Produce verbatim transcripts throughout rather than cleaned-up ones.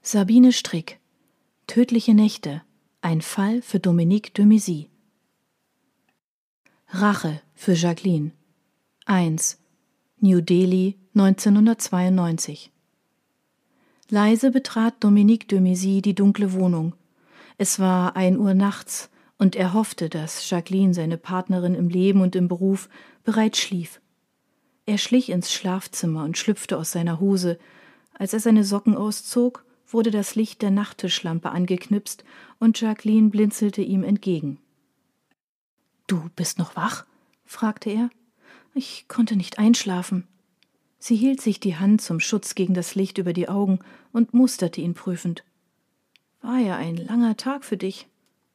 Sabine Strick. Tödliche Nächte. Ein Fall für Dominique de Mézy. Rache für Jacqueline. eins. New Delhi, neunzehnhundertzweiundneunzig. Leise betrat Dominique de Mézy die dunkle Wohnung. Es war ein Uhr nachts und er hoffte, dass Jacqueline, seine Partnerin im Leben und im Beruf, bereits schlief. Er schlich ins Schlafzimmer und schlüpfte aus seiner Hose. Als er seine Socken auszog, wurde das Licht der Nachttischlampe angeknipst und Jacqueline blinzelte ihm entgegen. »Du bist noch wach?« fragte er. »Ich konnte nicht einschlafen.« Sie hielt sich die Hand zum Schutz gegen das Licht über die Augen und musterte ihn prüfend. »War ja ein langer Tag für dich.«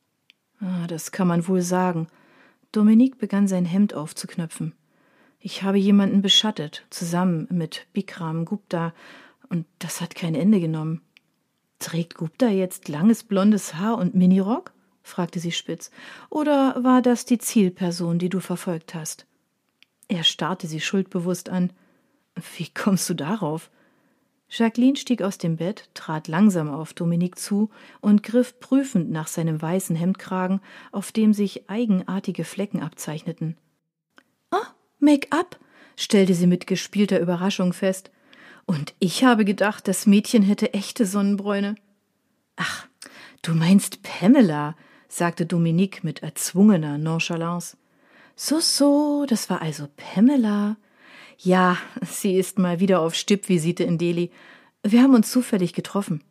Ah, das kann man wohl sagen. Dominique begann sein Hemd aufzuknöpfen. »Ich habe jemanden beschattet, zusammen mit Bikram Gupta, und das hat kein Ende genommen.« »Trägt Gupta jetzt langes blondes Haar und Minirock?« fragte sie spitz. »Oder war das die Zielperson, die du verfolgt hast?« Er starrte sie schuldbewusst an. »Wie kommst du darauf?« Jacqueline stieg aus dem Bett, trat langsam auf Dominique zu und griff prüfend nach seinem weißen Hemdkragen, auf dem sich eigenartige Flecken abzeichneten. »Ah, Make-up«, stellte sie mit gespielter Überraschung fest. »Und ich habe gedacht, das Mädchen hätte echte Sonnenbräune.« »Ach, du meinst Pamela«, sagte Dominique mit erzwungener Nonchalance. »So, so, das war also Pamela. Ja, sie ist mal wieder auf Stippvisite in Delhi. Wir haben uns zufällig getroffen.«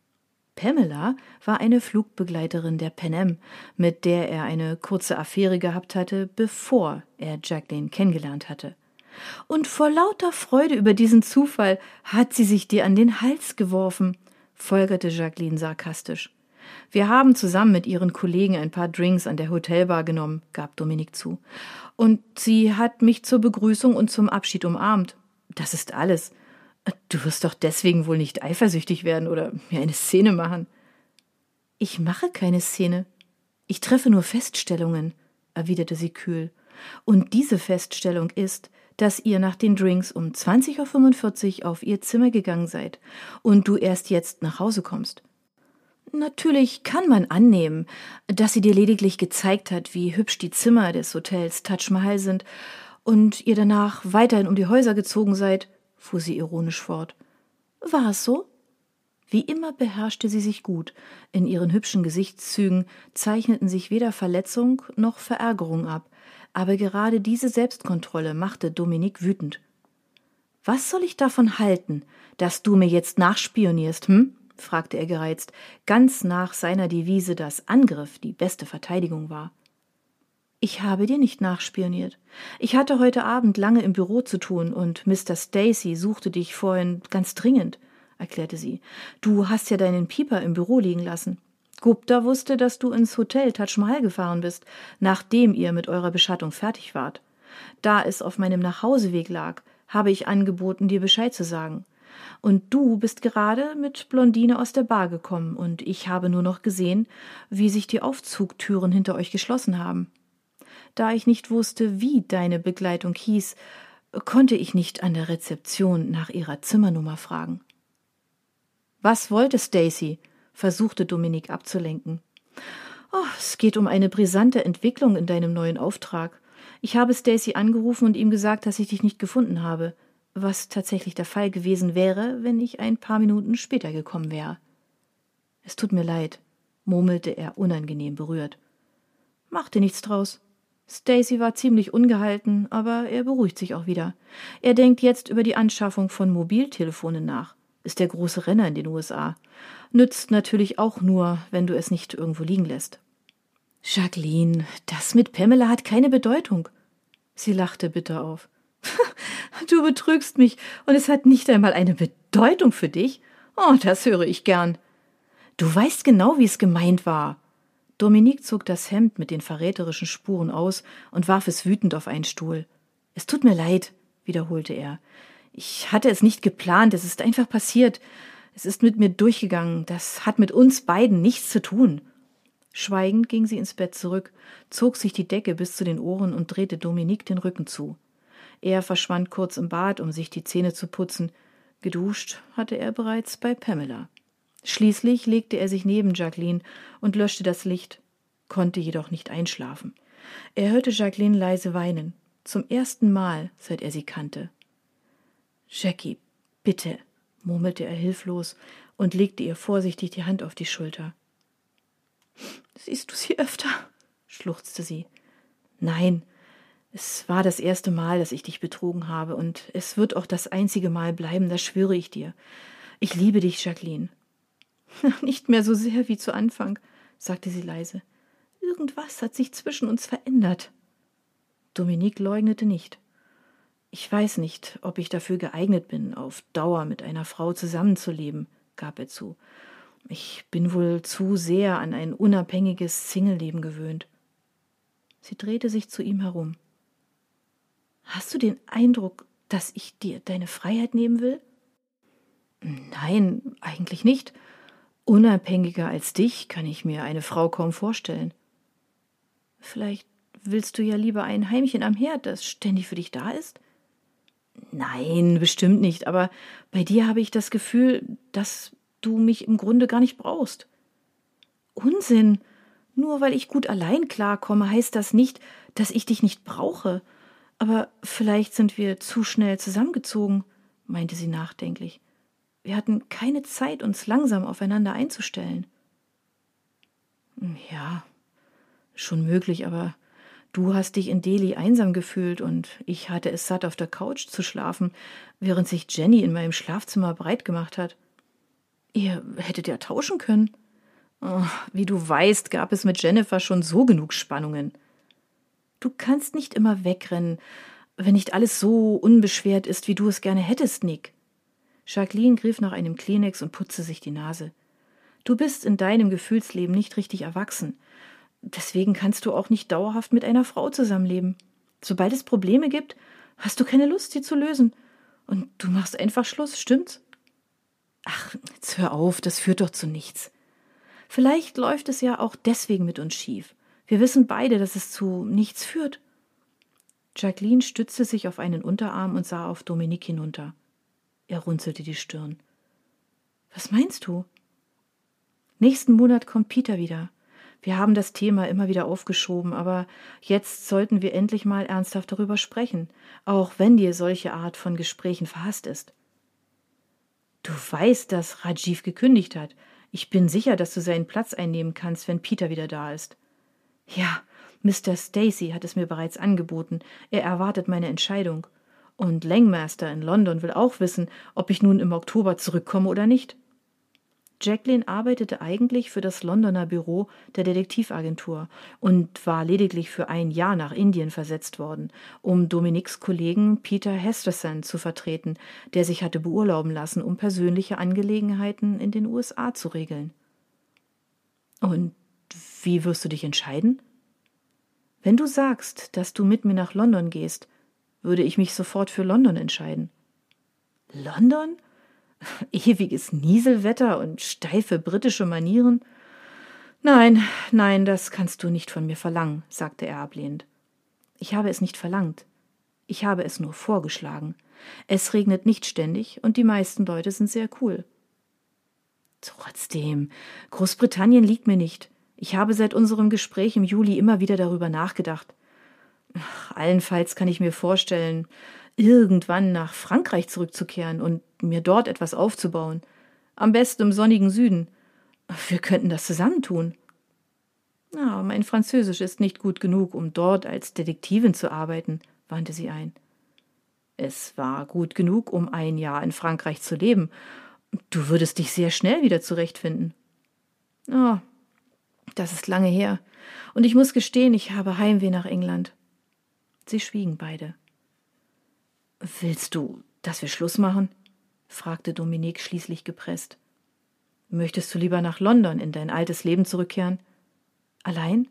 Pamela war eine Flugbegleiterin der Pan Am, mit der er eine kurze Affäre gehabt hatte, bevor er Jacqueline kennengelernt hatte. »Und vor lauter Freude über diesen Zufall hat sie sich dir an den Hals geworfen«, folgerte Jacqueline sarkastisch. »Wir haben zusammen mit ihren Kollegen ein paar Drinks an der Hotelbar genommen«, gab Dominique zu. »Und sie hat mich zur Begrüßung und zum Abschied umarmt. Das ist alles. Du wirst doch deswegen wohl nicht eifersüchtig werden oder mir eine Szene machen.« »Ich mache keine Szene. Ich treffe nur Feststellungen«, erwiderte sie kühl. »Und diese Feststellung ist, dass ihr nach den Drinks um zwanzig Uhr fünfundvierzig auf ihr Zimmer gegangen seid und du erst jetzt nach Hause kommst. Natürlich kann man annehmen, dass sie dir lediglich gezeigt hat, wie hübsch die Zimmer des Hotels Taj Mahal sind und ihr danach weiterhin um die Häuser gezogen seid«, fuhr sie ironisch fort. »War es so?« Wie immer beherrschte sie sich gut. In ihren hübschen Gesichtszügen zeichneten sich weder Verletzung noch Verärgerung ab. Aber gerade diese Selbstkontrolle machte Dominique wütend. »Was soll ich davon halten, dass du mir jetzt nachspionierst, hm?« fragte er gereizt, ganz nach seiner Devise, dass Angriff die beste Verteidigung war. »Ich habe dir nicht nachspioniert. Ich hatte heute Abend lange im Büro zu tun und Mister Stacy suchte dich vorhin ganz dringend«, erklärte sie. »Du hast ja deinen Pieper im Büro liegen lassen. Gupta wusste, dass du ins Hotel Taj Mahal gefahren bist, nachdem ihr mit eurer Beschattung fertig wart. Da es auf meinem Nachhauseweg lag, habe ich angeboten, dir Bescheid zu sagen. Und du bist gerade mit Blondine aus der Bar gekommen und ich habe nur noch gesehen, wie sich die Aufzugtüren hinter euch geschlossen haben. Da ich nicht wusste, wie deine Begleitung hieß, konnte ich nicht an der Rezeption nach ihrer Zimmernummer fragen.« »Was wollte Stacy?« versuchte Dominique abzulenken. »Oh, es geht um eine brisante Entwicklung in deinem neuen Auftrag. Ich habe Stacy angerufen und ihm gesagt, dass ich dich nicht gefunden habe, was tatsächlich der Fall gewesen wäre, wenn ich ein paar Minuten später gekommen wäre.« »Es tut mir leid«, murmelte er unangenehm berührt. »Mach dir nichts draus. Stacy war ziemlich ungehalten, aber er beruhigt sich auch wieder. Er denkt jetzt über die Anschaffung von Mobiltelefonen nach. Ist der große Renner in den U S A. Nützt natürlich auch nur, wenn du es nicht irgendwo liegen lässt.« »Jacqueline, das mit Pamela hat keine Bedeutung.« Sie lachte bitter auf. »Du betrügst mich und es hat nicht einmal eine Bedeutung für dich? Oh, das höre ich gern. Du weißt genau, wie es gemeint war.« Dominique zog das Hemd mit den verräterischen Spuren aus und warf es wütend auf einen Stuhl. »Es tut mir leid«, wiederholte er. »Ich hatte es nicht geplant, es ist einfach passiert. Es ist mit mir durchgegangen, das hat mit uns beiden nichts zu tun.« Schweigend ging sie ins Bett zurück, zog sich die Decke bis zu den Ohren und drehte Dominique den Rücken zu. Er verschwand kurz im Bad, um sich die Zähne zu putzen. Geduscht hatte er bereits bei Pamela. Schließlich legte er sich neben Jacqueline und löschte das Licht, konnte jedoch nicht einschlafen. Er hörte Jacqueline leise weinen, zum ersten Mal, seit er sie kannte. »Jackie, bitte«, murmelte er hilflos und legte ihr vorsichtig die Hand auf die Schulter. »Siehst du sie öfter?«, schluchzte sie. »Nein, es war das erste Mal, dass ich dich betrogen habe, und es wird auch das einzige Mal bleiben, das schwöre ich dir. Ich liebe dich, Jacqueline.« »Nicht mehr so sehr wie zu Anfang«, sagte sie leise. »Irgendwas hat sich zwischen uns verändert.« Dominique leugnete nicht. »Ich weiß nicht, ob ich dafür geeignet bin, auf Dauer mit einer Frau zusammenzuleben«, gab er zu. »Ich bin wohl zu sehr an ein unabhängiges Singleleben gewöhnt.« Sie drehte sich zu ihm herum. »Hast du den Eindruck, dass ich dir deine Freiheit nehmen will?« »Nein, eigentlich nicht. Unabhängiger als dich kann ich mir eine Frau kaum vorstellen.« »Vielleicht willst du ja lieber ein Heimchen am Herd, das ständig für dich da ist?« »Nein, bestimmt nicht, aber bei dir habe ich das Gefühl, dass du mich im Grunde gar nicht brauchst.« »Unsinn! Nur weil ich gut allein klarkomme, heißt das nicht, dass ich dich nicht brauche. Aber vielleicht sind wir zu schnell zusammengezogen«, meinte sie nachdenklich. »Wir hatten keine Zeit, uns langsam aufeinander einzustellen.« »Ja, schon möglich, aber du hast dich in Delhi einsam gefühlt und ich hatte es satt, auf der Couch zu schlafen, während sich Jenny in meinem Schlafzimmer breit gemacht hat. Ihr hättet ja tauschen können. Oh, wie du weißt, gab es mit Jennifer schon so genug Spannungen. Du kannst nicht immer wegrennen, wenn nicht alles so unbeschwert ist, wie du es gerne hättest, Nick.« Jacqueline griff nach einem Kleenex und putzte sich die Nase. »Du bist in deinem Gefühlsleben nicht richtig erwachsen. Deswegen kannst du auch nicht dauerhaft mit einer Frau zusammenleben. Sobald es Probleme gibt, hast du keine Lust, sie zu lösen. Und du machst einfach Schluss, stimmt's?« »Ach, jetzt hör auf, das führt doch zu nichts. Vielleicht läuft es ja auch deswegen mit uns schief. Wir wissen beide, dass es zu nichts führt.« Jacqueline stützte sich auf einen Unterarm und sah auf Dominique hinunter. Er runzelte die Stirn. »Was meinst du?« »Nächsten Monat kommt Peter wieder. Wir haben das Thema immer wieder aufgeschoben, aber jetzt sollten wir endlich mal ernsthaft darüber sprechen, auch wenn dir solche Art von Gesprächen verhasst ist.« »Du weißt, dass Rajiv gekündigt hat. Ich bin sicher, dass du seinen Platz einnehmen kannst, wenn Peter wieder da ist.« »Ja, Mister Stacy hat es mir bereits angeboten. Er erwartet meine Entscheidung. Und Langmaster in London will auch wissen, ob ich nun im Oktober zurückkomme oder nicht.« Jacqueline arbeitete eigentlich für das Londoner Büro der Detektivagentur und war lediglich für ein Jahr nach Indien versetzt worden, um Dominiques Kollegen Peter Hesterson zu vertreten, der sich hatte beurlauben lassen, um persönliche Angelegenheiten in den U S A zu regeln. »Und wie wirst du dich entscheiden?« »Wenn du sagst, dass du mit mir nach London gehst, würde ich mich sofort für London entscheiden.« »London? Ewiges Nieselwetter und steife britische Manieren? Nein, nein, das kannst du nicht von mir verlangen«, sagte er ablehnend. »Ich habe es nicht verlangt. Ich habe es nur vorgeschlagen. Es regnet nicht ständig und die meisten Leute sind sehr cool.« »Trotzdem, Großbritannien liegt mir nicht. Ich habe seit unserem Gespräch im Juli immer wieder darüber nachgedacht. Ach, allenfalls kann ich mir vorstellen, irgendwann nach Frankreich zurückzukehren und mir dort etwas aufzubauen. Am besten im sonnigen Süden. Wir könnten das zusammen tun.« »Ja, mein Französisch ist nicht gut genug, um dort als Detektivin zu arbeiten«, wandte sie ein. »Es war gut genug, um ein Jahr in Frankreich zu leben. Du würdest dich sehr schnell wieder zurechtfinden.« »Oh, das ist lange her. Und ich muss gestehen, ich habe Heimweh nach England.« Sie schwiegen beide. »Willst du, dass wir Schluss machen?« fragte Dominique schließlich gepresst. »Möchtest du lieber nach London in dein altes Leben zurückkehren? Allein?«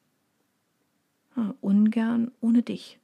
»Ah, ungern ohne dich.«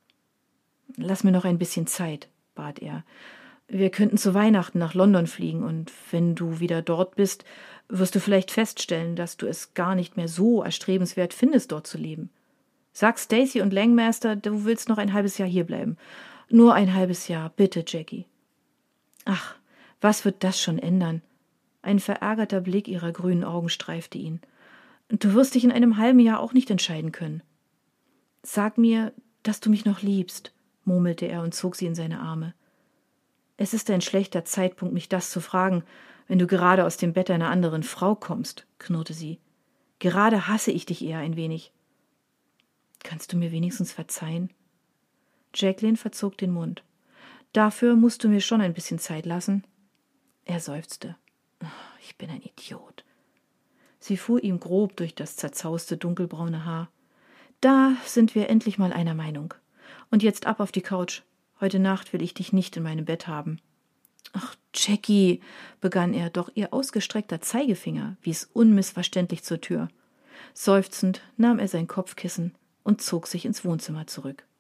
»Lass mir noch ein bisschen Zeit«, bat er. »Wir könnten zu Weihnachten nach London fliegen, und wenn du wieder dort bist, wirst du vielleicht feststellen, dass du es gar nicht mehr so erstrebenswert findest, dort zu leben. Sag Stacy und Langmaster, du willst noch ein halbes Jahr hierbleiben. Nur ein halbes Jahr, bitte, Jackie.« »Ach, was wird das schon ändern? Ein verärgerter Blick ihrer grünen Augen streifte ihn. »Du wirst dich in einem halben Jahr auch nicht entscheiden können.« »Sag mir, dass du mich noch liebst«, murmelte er und zog sie in seine Arme. »Es ist ein schlechter Zeitpunkt, mich das zu fragen, wenn du gerade aus dem Bett einer anderen Frau kommst«, knurrte sie. »Gerade hasse ich dich eher ein wenig.« »Kannst du mir wenigstens verzeihen?« Jacqueline verzog den Mund. »Dafür musst du mir schon ein bisschen Zeit lassen.« Er seufzte. »Ich bin ein Idiot.« Sie fuhr ihm grob durch das zerzauste dunkelbraune Haar. »Da sind wir endlich mal einer Meinung. Und jetzt ab auf die Couch. Heute Nacht will ich dich nicht in meinem Bett haben.« »Ach, Jackie«, begann er, doch ihr ausgestreckter Zeigefinger wies unmissverständlich zur Tür. Seufzend nahm er sein Kopfkissen und zog sich ins Wohnzimmer zurück.